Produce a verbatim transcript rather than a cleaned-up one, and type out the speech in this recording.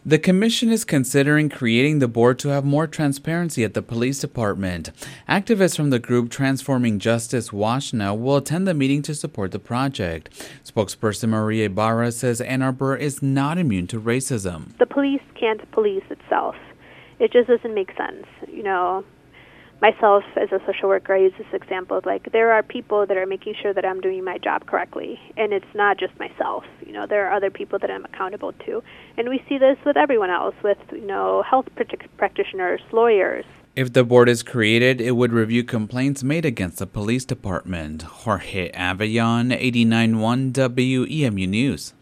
The commission is considering creating the board to have more transparency at the police department. Activists from the group Transforming Justice Washtenaw will attend the meeting to support the project. Spokesperson Maria Ibarra says Ann Arbor is not immune to racism. The police can't police itself. It just doesn't make sense. You know, myself as a social worker, I use this example of like there are people that are making sure that I'm doing my job correctly, and it's not just myself. You know, there are other people that I'm accountable to, and we see this with everyone else, with you know health practitioners, lawyers. If the board is created, it would review complaints made against the police department. Jorge Avellon, eighty-nine point one W E M U News.